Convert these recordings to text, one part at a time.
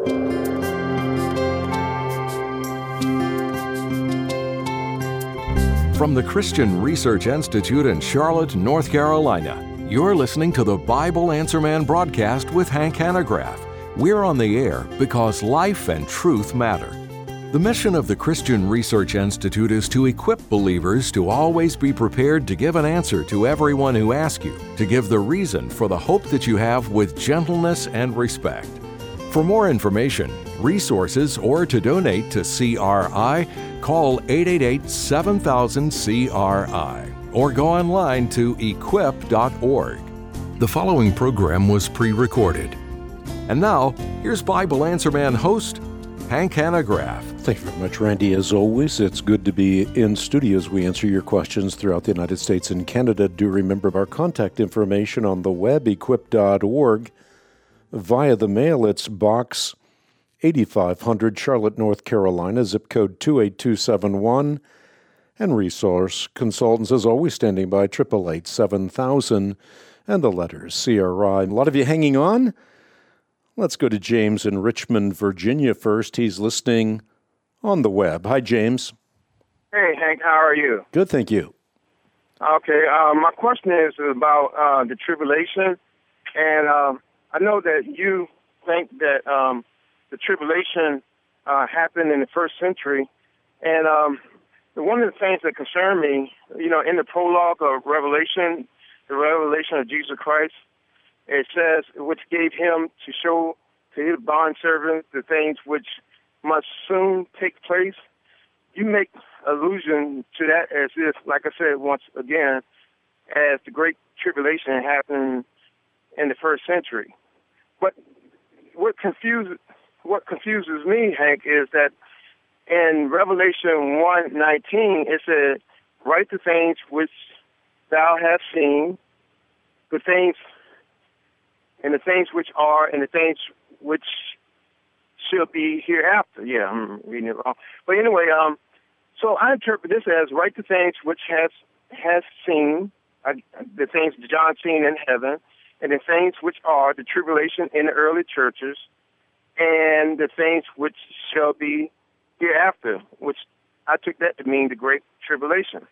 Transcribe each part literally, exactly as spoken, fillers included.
From the Christian Research Institute in Charlotte, North Carolina, you're listening to the Bible Answer Man broadcast with Hank Hanegraaff. We're on the air because life and truth matter. The mission of the Christian Research Institute is to equip believers to always be prepared to give an answer to everyone who asks you, to give the reason for the hope that you have with gentleness and respect. For more information, resources, or to donate to C R I, call eight eight eight, seven thousand, C R I or go online to equip dot org. The following program was pre-recorded. And now, here's Bible Answer Man host, Hank Hanegraaff. Thank you very much, Randy. As always, it's good to be in studio as we answer your questions throughout the United States and Canada. Do remember our contact information on the web, equip dot org. Via the mail, it's Box eighty-five hundred, Charlotte, North Carolina, zip code two eight two seven one. And resource consultants, as always, standing by, eight eight eight, seven thousand, and the letters C R I. A lot of you hanging on? Let's go to James in Richmond, Virginia first. He's listening on the web. Hi, James. Hey, Hank, how are you? Good, thank you. Okay, uh, my question is about uh, the tribulation. And uh, I know that you think that um, the tribulation uh, happened in the first century. And um, one of the things that concern me, you know, in the prologue of Revelation, the revelation of Jesus Christ, it says, which gave him to show to his bondservant the things which must soon take place. You make allusion to that as if, like I said once again, as the Great Tribulation happened in the first century. But what confuses what confuses me, Hank, is that in Revelation one nineteen, it said, write the things which thou hast seen, the things, and the things which are, and the things which shall be hereafter. Yeah, I'm reading it wrong. But anyway, um, so I interpret this as write the things which has has seen, uh, the things John seen in heaven, and the things which are the tribulation in the early churches, and the things which shall be hereafter, which I took that to mean the Great Tribulation.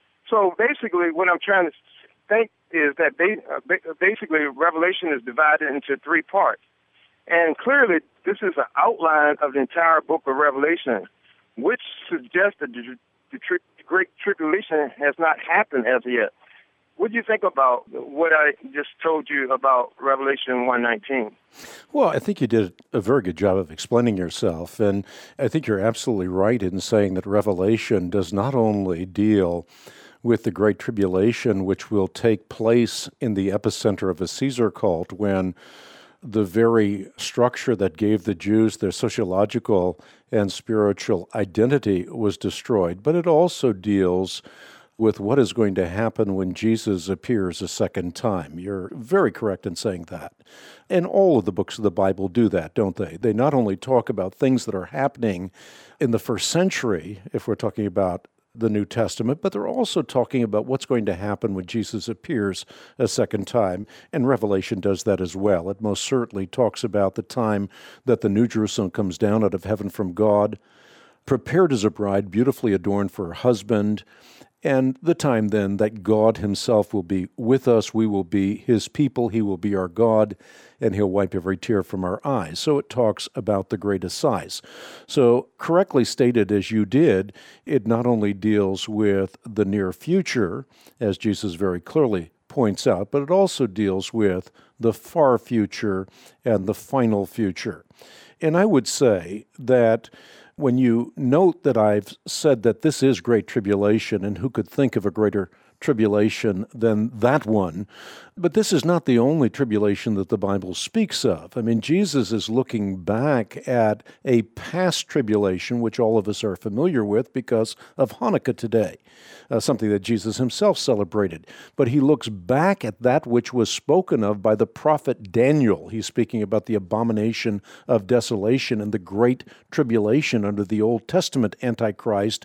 So basically, what I'm trying to think is that they, uh, basically Revelation is divided into three parts. And clearly, this is an outline of the entire book of Revelation, which suggests that the, the, tri- the Great Tribulation has not happened as yet. What do you think about what I just told you about Revelation one nineteen? Well, I think you did a very good job of explaining yourself, and I think you're absolutely right in saying that Revelation does not only deal with the Great Tribulation, which will take place in the epicenter of a Caesar cult when the very structure that gave the Jews their sociological and spiritual identity was destroyed, but it also deals with what is going to happen when Jesus appears a second time. You're very correct in saying that. And all of the books of the Bible do that, don't they? They not only talk about things that are happening in the first century, if we're talking about the New Testament, but they're also talking about what's going to happen when Jesus appears a second time. And Revelation does that as well. It most certainly talks about the time that the New Jerusalem comes down out of heaven from God, prepared as a bride, beautifully adorned for her husband, and the time then that God himself will be with us, we will be his people, he will be our God, and he'll wipe every tear from our eyes. So it talks about the great assize. So correctly stated as you did, it not only deals with the near future, as Jesus very clearly points out, but it also deals with the far future and the final future. And I would say that when you note that I've said that this is great tribulation, and who could think of a greater tribulation than that one, but this is not the only tribulation that the Bible speaks of. I mean, Jesus is looking back at a past tribulation, which all of us are familiar with because of Hanukkah today, uh, something that Jesus himself celebrated. But he looks back at that which was spoken of by the prophet Daniel. He's speaking about the abomination of desolation and the great tribulation under the Old Testament Antichrist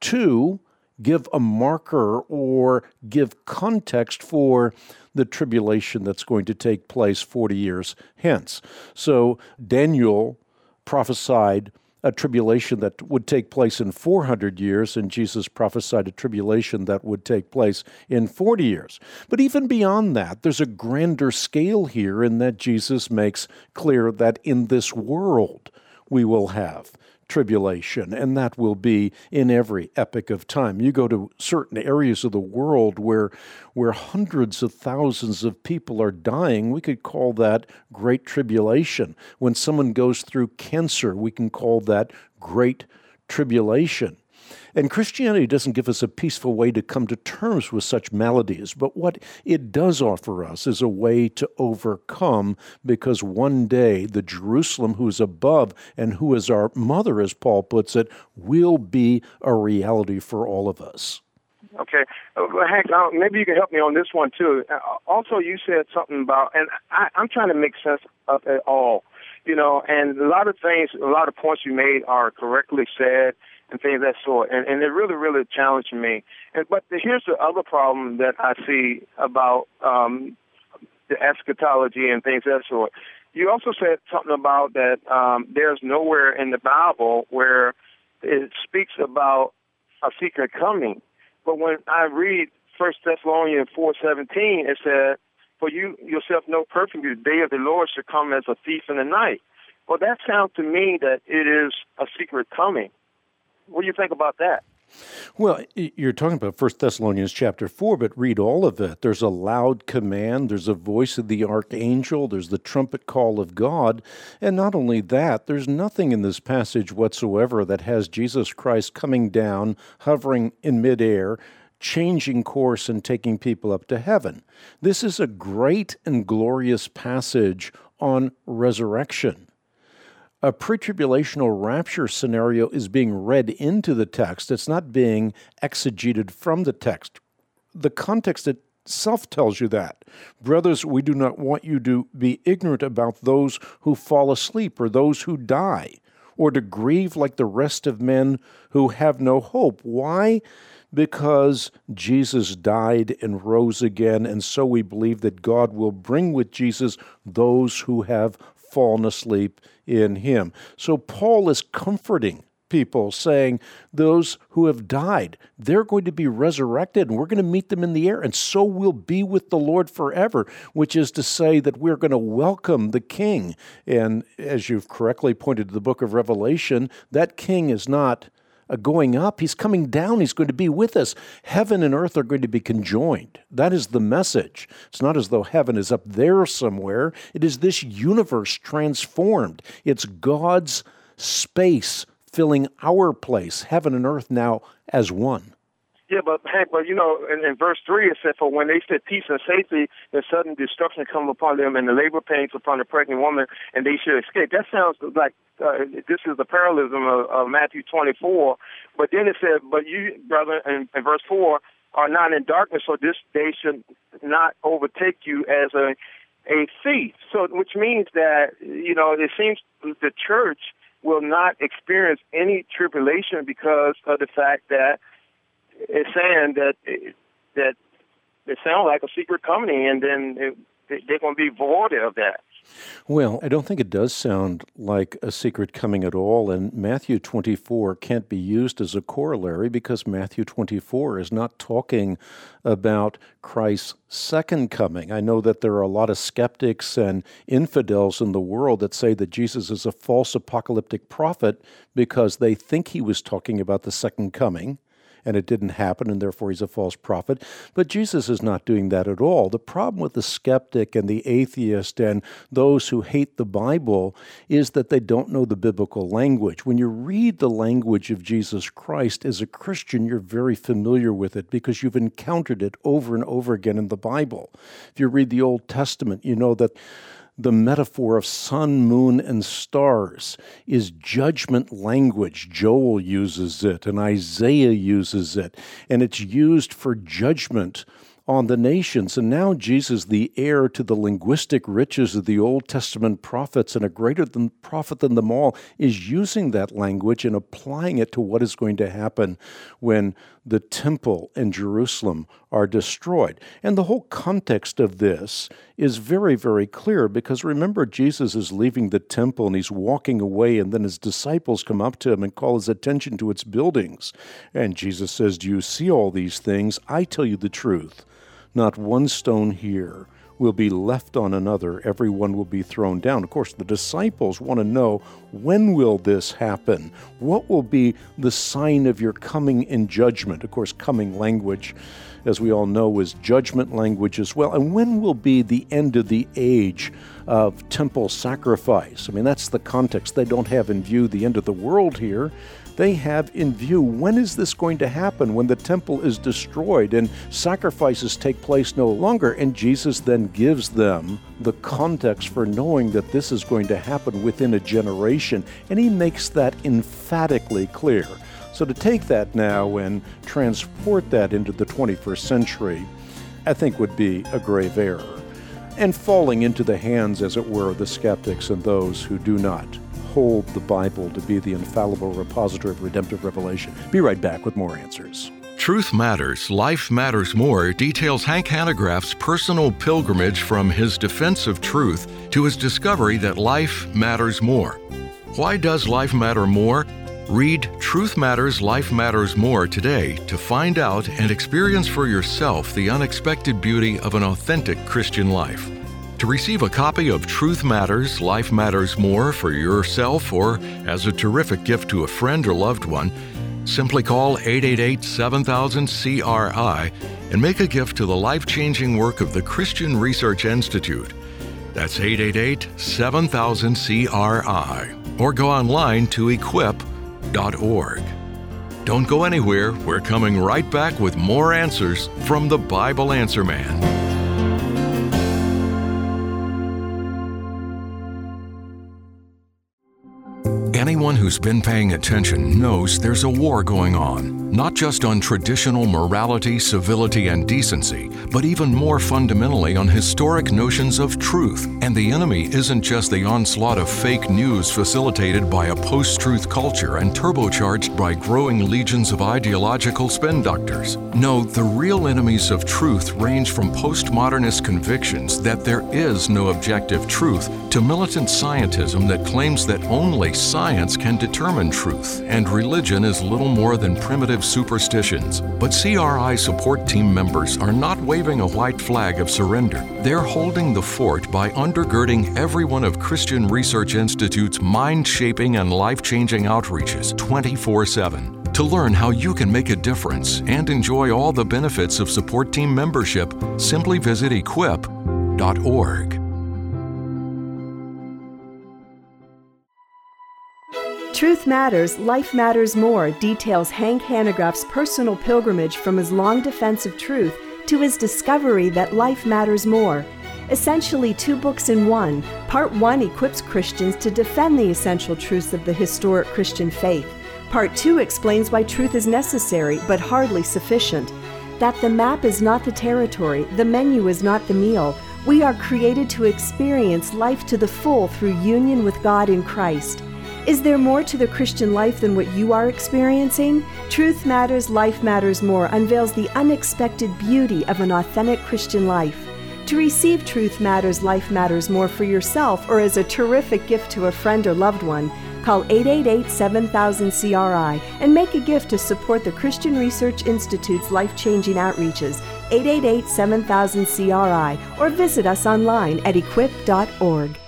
to give a marker or give context for the tribulation that's going to take place forty years hence. So Daniel prophesied a tribulation that would take place in four hundred years, and Jesus prophesied a tribulation that would take place in forty years. But even beyond that, there's a grander scale here in that Jesus makes clear that in this world we will have tribulation, and that will be in every epoch of time. You go to certain areas of the world where where hundreds of thousands of people are dying, we could call that great tribulation. When someone goes through cancer, we can call that great tribulation. And Christianity doesn't give us a peaceful way to come to terms with such maladies, but what it does offer us is a way to overcome, because one day the Jerusalem who is above and who is our mother, as Paul puts it, will be a reality for all of us. Okay. Uh, Hank, uh, maybe you can help me on this one, too. Uh, also, you said something about, and I, I'm trying to make sense of it all, you know, and a lot of things, a lot of points you made are correctly said, and things of that sort. And, and it really, really challenged me. And, but the, here's the other problem that I see about um, the eschatology and things of that sort. You also said something about that um, there's nowhere in the Bible where it speaks about a secret coming. But when I read First Thessalonians four seventeen, it said, "For you yourself know perfectly the day of the Lord shall come as a thief in the night." Well, that sounds to me that it is a secret coming. What do you think about that? Well, you're talking about First Thessalonians chapter four, but read all of it. There's a loud command, there's a voice of the archangel, there's the trumpet call of God, and not only that, there's nothing in this passage whatsoever that has Jesus Christ coming down, hovering in midair, changing course and taking people up to heaven. This is a great and glorious passage on resurrection. A pre-tribulational rapture scenario is being read into the text. It's not being exegeted from the text. The context itself tells you that. Brothers, we do not want you to be ignorant about those who fall asleep or those who die, or to grieve like the rest of men who have no hope. Why? Because Jesus died and rose again, and so we believe that God will bring with Jesus those who have fallen asleep in him. So Paul is comforting people, saying those who have died, they're going to be resurrected, and we're going to meet them in the air, and so we'll be with the Lord forever, which is to say that we're going to welcome the King. And as you've correctly pointed to the book of Revelation, that King is not Uh, going up. He's coming down. He's going to be with us. Heaven and earth are going to be conjoined. That is the message. It's not as though heaven is up there somewhere. It is this universe transformed. It's God's space filling our place, heaven and earth now as one. Yeah, but Hank, but you know, in, in verse three it said, "For when they said peace and safety, then sudden destruction come upon them, and the labor pains upon the pregnant woman, and they should escape." That sounds like uh, this is the parallelism of, of Matthew twenty-four. But then it said, "But you, brother," in, in verse four, "are not in darkness, so this day should not overtake you as a a thief." So, which means that, you know, it seems the church will not experience any tribulation because of the fact that it's saying that that it sounds like a secret coming, and then it, they're going to be void of that. Well, I don't think it does sound like a secret coming at all, and Matthew twenty-four can't be used as a corollary because Matthew twenty-four is not talking about Christ's second coming. I know that there are a lot of skeptics and infidels in the world that say that Jesus is a false apocalyptic prophet because they think he was talking about the second coming, and it didn't happen, and therefore he's a false prophet. But Jesus is not doing that at all. The problem with the skeptic and the atheist and those who hate the Bible is that they don't know the biblical language. When you read the language of Jesus Christ as a Christian, you're very familiar with it because you've encountered it over and over again in the Bible. If you read the Old Testament, you know that the metaphor of sun, moon, and stars is judgment language. Joel uses it, and Isaiah uses it, and it's used for judgment on the nations. And now Jesus, the heir to the linguistic riches of the Old Testament prophets and a greater than prophet than them all, is using that language and applying it to what is going to happen when the temple in Jerusalem are destroyed. And the whole context of this is very, very clear, because remember, Jesus is leaving the temple and he's walking away, and then his disciples come up to him and call his attention to its buildings. And Jesus says, "Do you see all these things? I tell you the truth. Not one stone here will be left on another. Every one will be thrown down." Of course, the disciples want to know, when will this happen? What will be the sign of your coming in judgment? Of course, coming language, as we all know, is judgment language as well. And when will be the end of the age of temple sacrifice? I mean, that's the context. They don't have in view the end of the world here. They have in view, when is this going to happen, when the temple is destroyed and sacrifices take place no longer? And Jesus then gives them the context for knowing that this is going to happen within a generation, and he makes that emphatically clear. So to take that now and transport that into the twenty-first century, I think would be a grave error, and falling into the hands, as it were, of the skeptics and those who do not hold the Bible to be the infallible repository of redemptive revelation. Be right back with more answers. Truth Matters, Life Matters More details Hank Hanegraaff's personal pilgrimage from his defense of truth to his discovery that life matters more. Why does life matter more? Read Truth Matters, Life Matters More today to find out and experience for yourself the unexpected beauty of an authentic Christian life. To receive a copy of Truth Matters, Life Matters More for yourself or as a terrific gift to a friend or loved one, simply call eight eight eight, seven thousand, C R I and make a gift to the life-changing work of the Christian Research Institute. That's eight eight eight, seven thousand, C R I. Or go online to equip dot org. Don't go anywhere. We're coming right back with more answers from the Bible Answer Man. Anyone who's been paying attention knows there's a war going on, not just on traditional morality, civility, and decency, but even more fundamentally on historic notions of truth. And the enemy isn't just the onslaught of fake news facilitated by a post-truth culture and turbocharged by growing legions of ideological spin doctors. No, the real enemies of truth range from postmodernist convictions that there is no objective truth to militant scientism that claims that only science can determine truth, and religion is little more than primitive superstitions. But C R I support team members are not waving a white flag of surrender. They're holding the fort by undergirding every one of Christian Research Institute's mind-shaping and life-changing outreaches twenty-four seven. To learn how you can make a difference and enjoy all the benefits of support team membership, simply visit equip dot org. Truth Matters, Life Matters More details Hank Hanegraaff's personal pilgrimage from his long defense of truth to his discovery that life matters more. Essentially two books in one, Part one equips Christians to defend the essential truths of the historic Christian faith. Part two explains why truth is necessary but hardly sufficient. That the map is not the territory, the menu is not the meal. We are created to experience life to the full through union with God in Christ. Is there more to the Christian life than what you are experiencing? Truth Matters, Life Matters More unveils the unexpected beauty of an authentic Christian life. To receive Truth Matters, Life Matters More for yourself or as a terrific gift to a friend or loved one, call eight eight eight, seven thousand, C R I and make a gift to support the Christian Research Institute's life-changing outreaches, eight eight eight, seven thousand, C R I, or visit us online at equip dot org.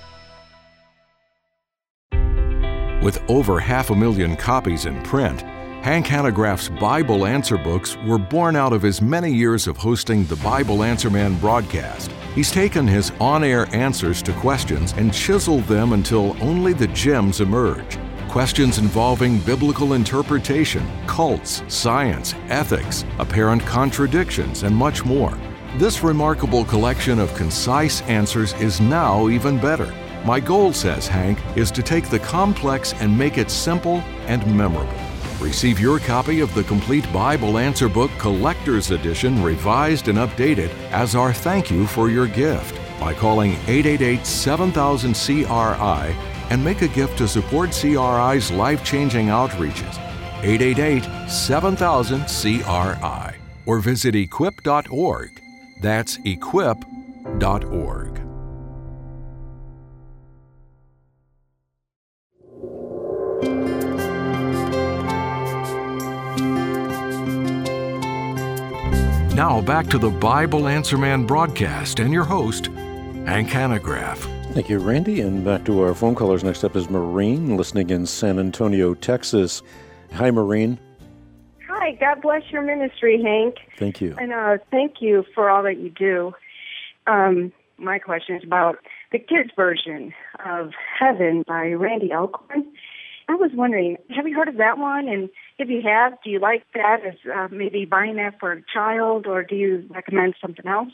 With over half a million copies in print, Hank Hanegraaff's Bible Answer books were born out of his many years of hosting the Bible Answer Man broadcast. He's taken his on-air answers to questions and chiseled them until only the gems emerge. Questions involving biblical interpretation, cults, science, ethics, apparent contradictions, and much more. This remarkable collection of concise answers is now even better. My goal, says Hank, is to take the complex and make it simple and memorable. Receive your copy of the complete Bible Answer Book Collector's Edition, revised and updated, as our thank you for your gift by calling eight eight eight, seven thousand, C R I and make a gift to support C R I's life-changing outreaches. eight eight eight, seven thousand, C R I, or visit equip dot org. That's equip dot org. Now back to the Bible Answer Man broadcast and your host, Hank Hanegraaff. Thank you, Randy. And back to our phone callers. Next up is Maureen, listening in San Antonio, Texas. Hi, Maureen. Hi, God bless your ministry, Hank. Thank you. And uh, thank you for all that you do. Um, my question is about the kids' version of Heaven by Randy Alcorn. I was wondering, have you heard of that one? And if you have, do you like that as uh, maybe buying that for a child, or do you recommend something else?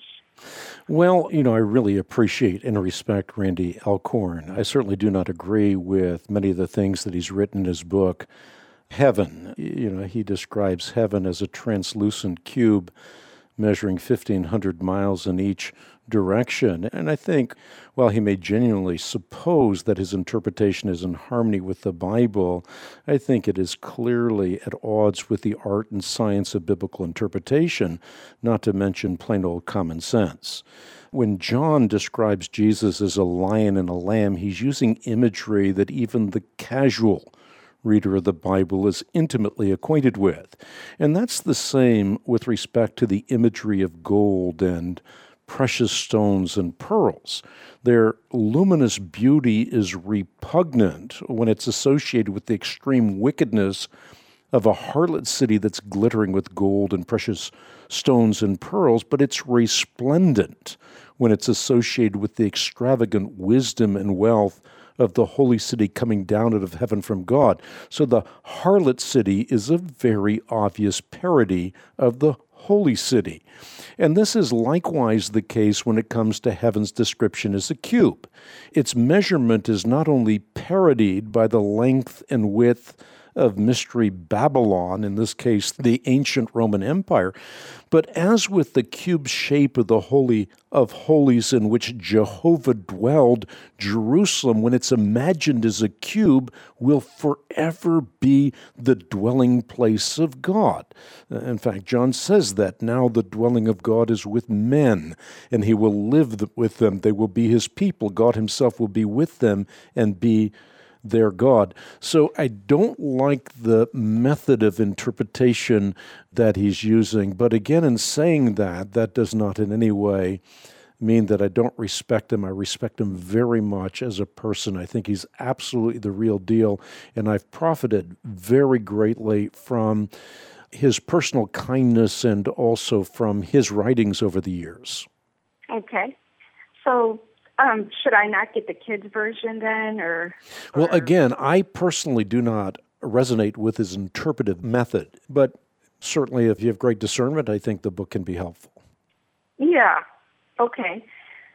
Well, you know, I really appreciate and respect Randy Alcorn. I certainly do not agree with many of the things that he's written in his book. Heaven, you know, he describes heaven as a translucent cube measuring fifteen hundred miles in each direction. And I think, while he may genuinely suppose that his interpretation is in harmony with the Bible, I think it is clearly at odds with the art and science of biblical interpretation, not to mention plain old common sense. When John describes Jesus as a lion and a lamb, he's using imagery that even the casual reader of the Bible is intimately acquainted with. And that's the same with respect to the imagery of gold and precious stones and pearls. Their luminous beauty is repugnant when it's associated with the extreme wickedness of a harlot city that's glittering with gold and precious stones and pearls, but it's resplendent when it's associated with the extravagant wisdom and wealth of the holy city coming down out of heaven from God. So the harlot city is a very obvious parody of the holy city. And this is likewise the case when it comes to heaven's description as a cube. Its measurement is not only parodied by the length and width of Mystery Babylon, in this case the ancient Roman Empire, but as with the cube shape of the Holy of Holies in which Jehovah dwelled, Jerusalem, when it's imagined as a cube, will forever be the dwelling place of God. In fact, John says that now the dwelling of God is with men, and he will live with them. They will be his people. God himself will be with them and be their God. So I don't like the method of interpretation that he's using. But again, in saying that, that does not in any way mean that I don't respect him. I respect him very much as a person. I think he's absolutely the real deal. And I've profited very greatly from his personal kindness and also from his writings over the years. Okay. So Um, should I not get the kids' version then, or, or? Well, again, I personally do not resonate with his interpretive method, but certainly if you have great discernment, I think the book can be helpful. Yeah, okay.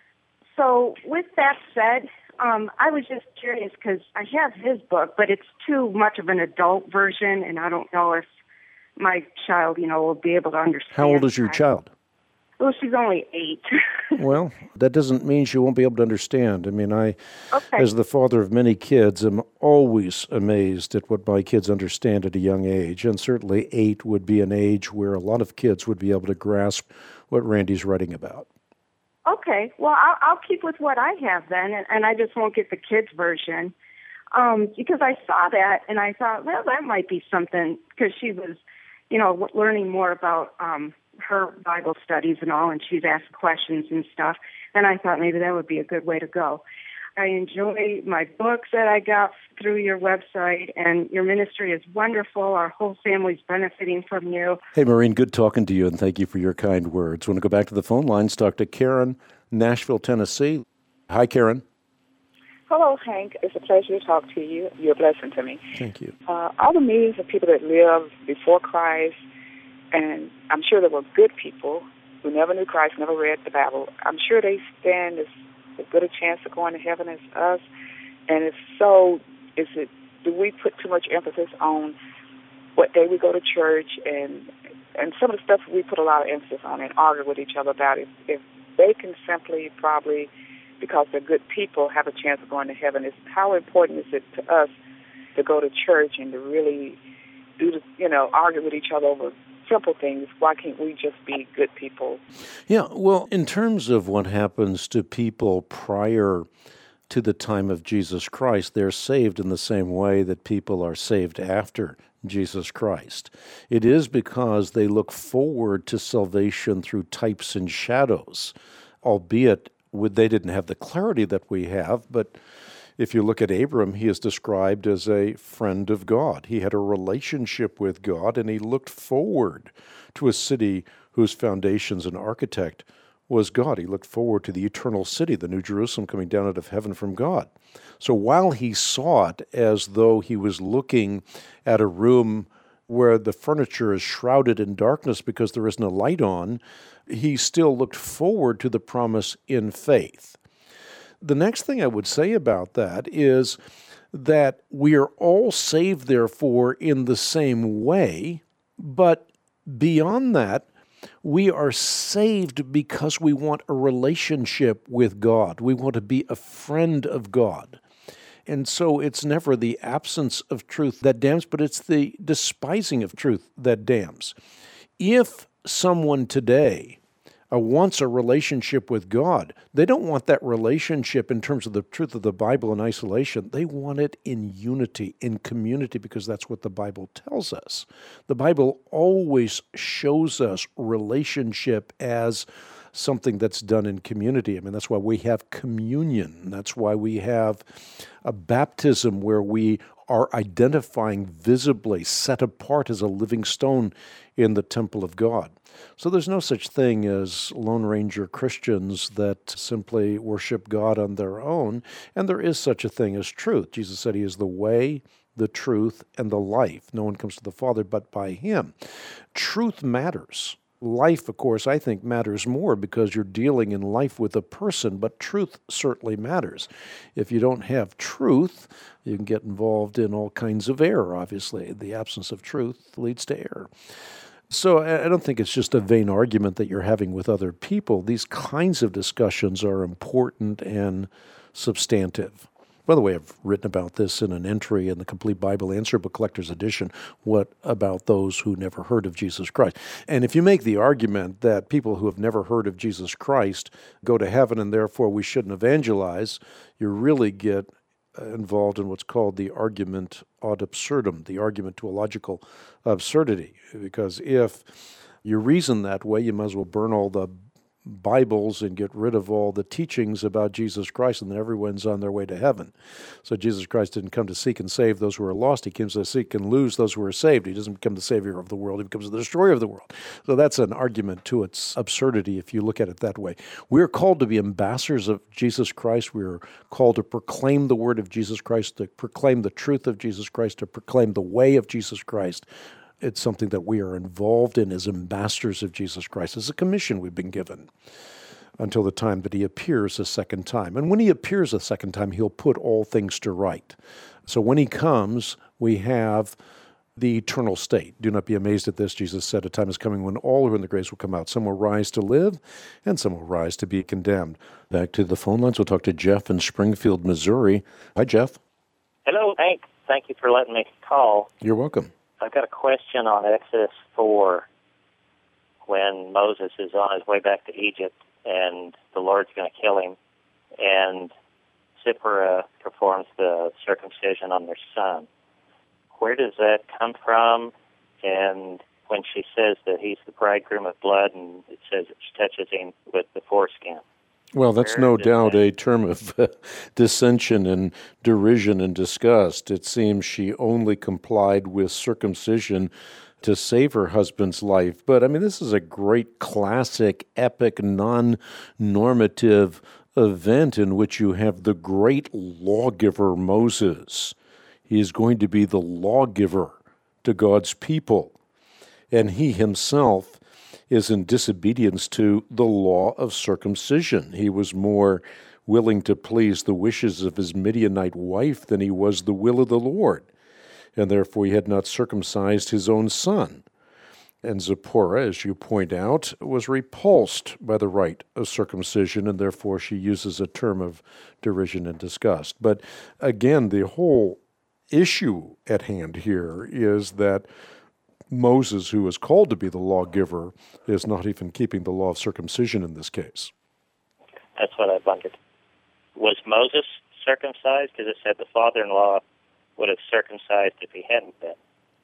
So with that said, um, I was just curious because I have his book, but it's too much of an adult version, and I don't know if my child, you know, will be able to understand. How old is your that. child? Well, she's only eight. Well, that doesn't mean she won't be able to understand. I mean, I, okay. as the father of many kids, am always amazed at what my kids understand at a young age. And certainly eight would be an age where a lot of kids would be able to grasp what Randy's writing about. Okay. Well, I'll, I'll keep with what I have then, and, and I just won't get the kids' version. Um, because I saw that, and I thought, well, that might be something, because she was, you know, learning more about um her Bible studies and all, and she's asked questions and stuff, and I thought maybe that would be a good way to go. I enjoy my books that I got through your website, and your ministry is wonderful. Our whole family's benefiting from you. Hey, Maureen, good talking to you, and thank you for your kind words. I want to go back to the phone lines, talk to Karen, Nashville, Tennessee. Hi, Karen. Hello, Hank. It's a pleasure to talk to you. You're a blessing to me. Thank you. Uh, all the millions of people that lived before Christ, and I'm sure there were good people who never knew Christ, never read the Bible. I'm sure they stand as, as good a chance of going to heaven as us. And if so, is it, do we put too much emphasis on what day we go to church and and some of the stuff we put a lot of emphasis on and argue with each other about? If, if they can simply probably, because they're good people, have a chance of going to heaven, is how important is it to us to go to church and to really do, the, you know, argue with each other over simple things. Why can't we just be good people? Yeah, well, in terms of what happens to people prior to the time of Jesus Christ, they're saved in the same way that people are saved after Jesus Christ. It is because they look forward to salvation through types and shadows, albeit they didn't have the clarity that we have, but if you look at Abram, he is described as a friend of God. He had a relationship with God, and he looked forward to a city whose foundations and architect was God. He looked forward to the eternal city, the New Jerusalem coming down out of heaven from God. So while he saw it as though he was looking at a room where the furniture is shrouded in darkness because there isn't a light on, he still looked forward to the promise in faith. The next thing I would say about that is that we are all saved, therefore, in the same way, but beyond that, we are saved because we want a relationship with God. We want to be a friend of God. And so it's never the absence of truth that damns, but it's the despising of truth that damns. If someone today Uh, wants a relationship with God, they don't want that relationship in terms of the truth of the Bible in isolation. They want it in unity, in community, because that's what the Bible tells us. The Bible always shows us relationship as something that's done in community. I mean, that's why we have communion. That's why we have a baptism where we are identifying visibly, set apart as a living stone in the temple of God. So there's no such thing as Lone Ranger Christians that simply worship God on their own, and there is such a thing as truth. Jesus said he is the way, the truth, and the life. No one comes to the Father but by him. Truth matters. Life, of course, I think matters more because you're dealing in life with a person, but truth certainly matters. If you don't have truth, you can get involved in all kinds of error, obviously. The absence of truth leads to error. So I don't think it's just a vain argument that you're having with other people. These kinds of discussions are important and substantive. By the way, I've written about this in an entry in the Complete Bible Answer Book Collector's Edition, What About Those Who Never Heard of Jesus Christ? And if you make the argument that people who have never heard of Jesus Christ go to heaven and therefore we shouldn't evangelize, you really get involved in what's called the argument ad absurdum, the argument to a logical absurdity. Because if you reason that way, you might as well burn all the Bibles and get rid of all the teachings about Jesus Christ, and then everyone's on their way to heaven. So Jesus Christ didn't come to seek and save those who are lost. He comes to seek and lose those who are saved. He doesn't become the Savior of the world. He becomes the destroyer of the world. So that's an argument to its absurdity if you look at it that way. We're called to be ambassadors of Jesus Christ. We're called to proclaim the word of Jesus Christ, to proclaim the truth of Jesus Christ, to proclaim the way of Jesus Christ. It's something that we are involved in as ambassadors of Jesus Christ. It's a commission we've been given until the time that he appears a second time. And when he appears a second time, he'll put all things to right. So when he comes, we have the eternal state. Do not be amazed at this. Jesus said, a time is coming when all who are in the graves will come out. Some will rise to live, and some will rise to be condemned. Back to the phone lines. We'll talk to Jeff in Springfield, Missouri. Hi, Jeff. Hello, Hank. Thank you for letting me call. You're welcome. I've got a question on Exodus four, when Moses is on his way back to Egypt and the Lord's going to kill him, and Zipporah performs the circumcision on their son. Where does that come from? And when she says that he's the bridegroom of blood, and it says that she touches him with the foreskin. Well, that's no doubt a term of uh, dissension and derision and disgust. It seems she only complied with circumcision to save her husband's life. But, I mean, this is a great classic, epic, non-normative event in which you have the great lawgiver Moses. He is going to be the lawgiver to God's people. And he himself is in disobedience to the law of circumcision. He was more willing to please the wishes of his Midianite wife than he was the will of the Lord, and therefore he had not circumcised his own son. And Zipporah, as you point out, was repulsed by the rite of circumcision, and therefore she uses a term of derision and disgust. But again, the whole issue at hand here is that Moses, who is called to be the lawgiver, is not even keeping the law of circumcision in this case. That's what I wondered. Was Moses circumcised? Because it said the father-in-law would have circumcised if he hadn't been.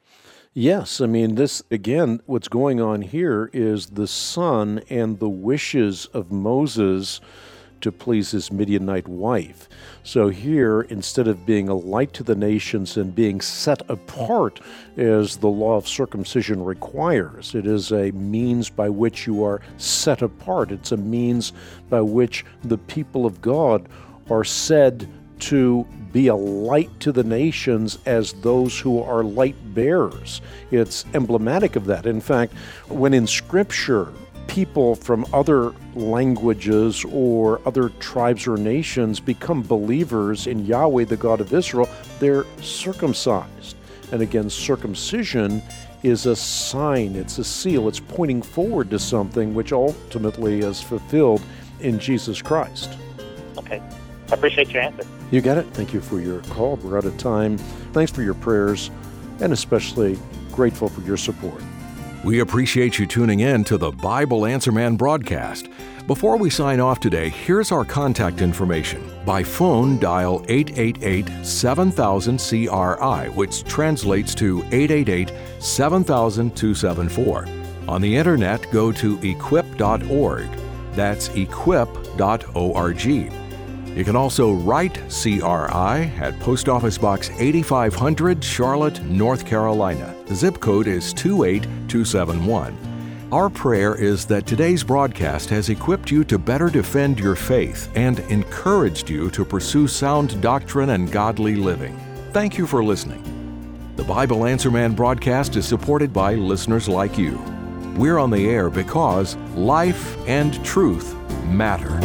Yes, I mean, this, again, what's going on here is the son and the wishes of Moses to please his Midianite wife. So here, instead of being a light to the nations and being set apart as the law of circumcision requires, it is a means by which you are set apart. It's a means by which the people of God are said to be a light to the nations as those who are light bearers. It's emblematic of that. In fact, when in Scripture, people from other languages or other tribes or nations become believers in Yahweh, the God of Israel, they're circumcised. And again, circumcision is a sign, it's a seal, it's pointing forward to something which ultimately is fulfilled in Jesus Christ. Okay. I appreciate your answer. You got it. Thank you for your call. We're out of time. Thanks for your prayers, and especially grateful for your support. We appreciate you tuning in to the Bible Answer Man broadcast. Before we sign off today, here's our contact information. By phone, dial eight eight eight, seven thousand, C R I, which translates to eight eight eight, seven thousand, two seven four. On the internet, go to equip dot org. That's equip dot org. You can also write C R I at Post Office Box eighty-five hundred, Charlotte, North Carolina. The zip code is two eight two seven one. Our prayer is that today's broadcast has equipped you to better defend your faith and encouraged you to pursue sound doctrine and godly living. Thank you for listening. The Bible Answer Man broadcast is supported by listeners like you. We're on the air because life and truth matter.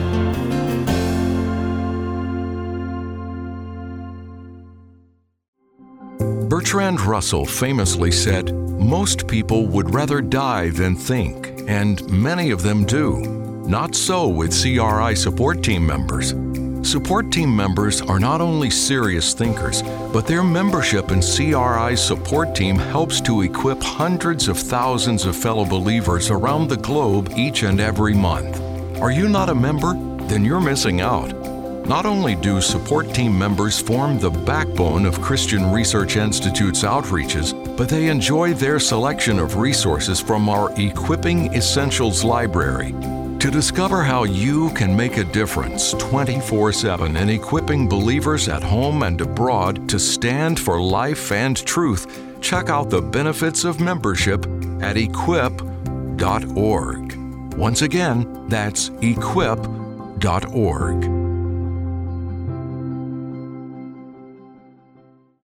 Bertrand Russell famously said, "Most people would rather die than think, and many of them do. Not so with C R I support team members. Support team members are not only serious thinkers, but their membership in C R I's support team helps to equip hundreds of thousands of fellow believers around the globe each and every month. Are you not a member? Then you're missing out. Not only do support team members form the backbone of Christian Research Institute's outreaches, but they enjoy their selection of resources from our Equipping Essentials library. To discover how you can make a difference twenty-four seven in equipping believers at home and abroad to stand for life and truth, check out the benefits of membership at equip dot org. Once again, that's equip dot org.